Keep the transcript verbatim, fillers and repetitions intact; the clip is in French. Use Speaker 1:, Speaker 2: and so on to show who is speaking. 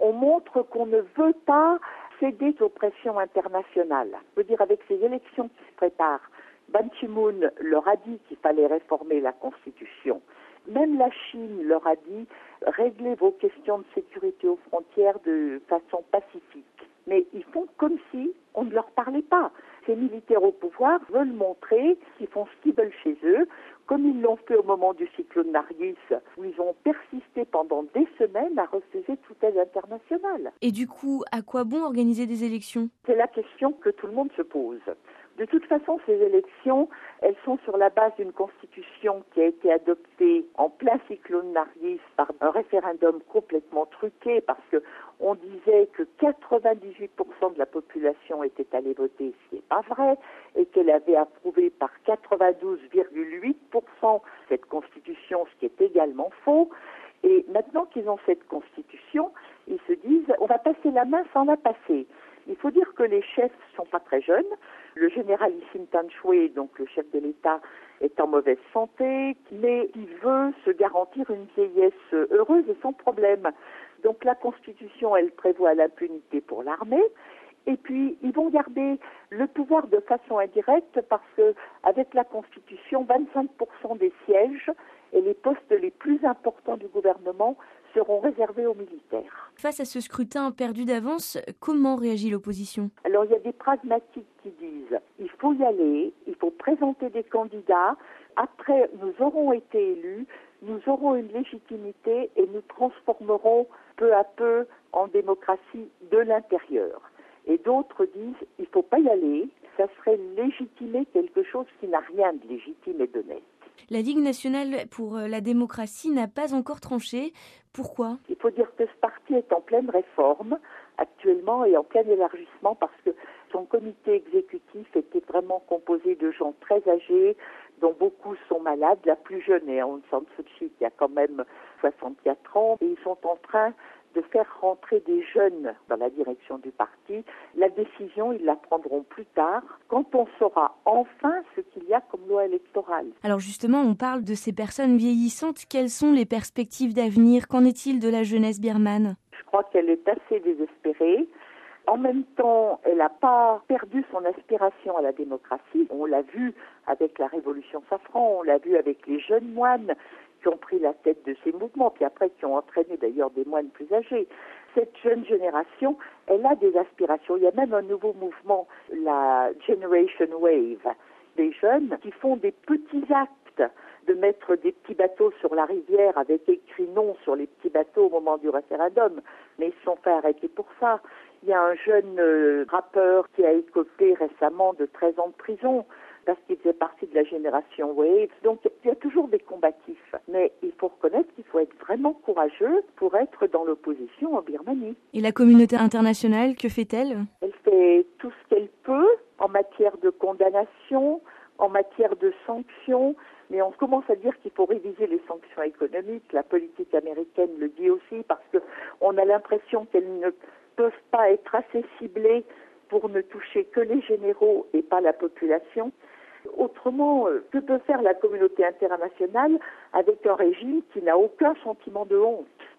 Speaker 1: on montre qu'on ne veut pas céder aux pressions internationales. Je veux dire, avec ces élections qui se préparent, Ban Ki-moon leur a dit qu'il fallait réformer la Constitution. Même la Chine leur a dit « réglez vos questions de sécurité aux frontières de façon pacifique ». Mais ils font comme si on ne leur parlait pas. Ces militaires au pouvoir veulent montrer qu'ils font ce qu'ils veulent chez eux, comme ils l'ont fait au moment du cyclone Nargis, où ils ont persisté pendant des semaines à refuser toute aide internationale.
Speaker 2: Et du coup, à quoi bon organiser des élections ?
Speaker 1: C'est la question que tout le monde se pose. De toute façon, ces élections, elles sont sur la base d'une constitution qui a été adoptée en plein cyclone Nargis par un référendum complètement truqué parce que on disait que quatre-vingt-dix-huit pour cent de la population était allée voter, ce qui n'est pas vrai, et qu'elle avait approuvé par quatre-vingt-douze virgule huit pour cent cette constitution, ce qui est également faux. Et maintenant qu'ils ont cette constitution, ils se disent on va passer la main sans la passer. Il faut dire que les chefs ne sont pas très jeunes. Le généralissime Tan Shwe, donc le chef de l'État, est en mauvaise santé, mais il veut se garantir une vieillesse heureuse et sans problème. Donc la Constitution, elle prévoit l'impunité pour l'armée. Et puis, ils vont garder le pouvoir de façon indirecte parce que, avec la Constitution, vingt-cinq pour cent des sièges et les postes les plus importants du gouvernement seront réservés aux militaires.
Speaker 2: Face à ce scrutin perdu d'avance, comment réagit l'opposition ?
Speaker 1: Alors, il y a des pragmatiques qui disent il faut y aller, il faut présenter des candidats. Après, nous aurons été élus, nous aurons une légitimité et nous transformerons peu à peu en démocratie de l'intérieur. Et d'autres disent il ne faut pas y aller, ça serait légitimer quelque chose qui n'a rien de légitime et d'honnête.
Speaker 2: La Ligue nationale pour la démocratie n'a pas encore tranché. Pourquoi ?
Speaker 1: Il faut dire que ce parti est en pleine réforme actuellement et en plein élargissement parce que son comité exécutif était vraiment composé de gens très âgés, dont beaucoup sont malades. La plus jeune est Aung San Suu Kyi qui a quand même soixante-quatre ans et ils sont en train de faire rentrer des jeunes dans la direction du parti. La décision, ils la prendront plus tard, quand on saura enfin ce qu'il y a comme loi électorale.
Speaker 2: Alors justement, on parle de ces personnes vieillissantes. Quelles sont les perspectives d'avenir ? Qu'en est-il de la jeunesse birmane ?
Speaker 1: Je crois qu'elle est assez désespérée. En même temps, elle n'a pas perdu son aspiration à la démocratie. On l'a vu avec la Révolution Safran, on l'a vu avec les jeunes moines qui ont pris la tête de ces mouvements, puis après qui ont entraîné d'ailleurs des moines plus âgés. Cette jeune génération, elle a des aspirations. Il y a même un nouveau mouvement, la Generation Wave, des jeunes qui font des petits actes, de mettre des petits bateaux sur la rivière avec écrit non sur les petits bateaux au moment du référendum, mais ils se sont fait arrêter pour ça. Il y a un jeune euh, rappeur qui a écopé récemment de treize ans de prison parce qu'il faisait partie de la génération Wave. Donc il y a toujours des combatifs. Mais il faut reconnaître qu'il faut être vraiment courageux pour être dans l'opposition en Birmanie.
Speaker 2: Et la communauté internationale, que fait-elle ?
Speaker 1: Elle fait tout ce qu'elle peut en matière de condamnation, en matière de sanctions. Mais on commence à dire qu'il faut réviser les sanctions économiques. La politique américaine le dit aussi parce qu'on a l'impression qu'elles ne peuvent pas être assez ciblées pour ne toucher que les généraux et pas la population. Autrement, que peut faire la communauté internationale avec un régime qui n'a aucun sentiment de honte ?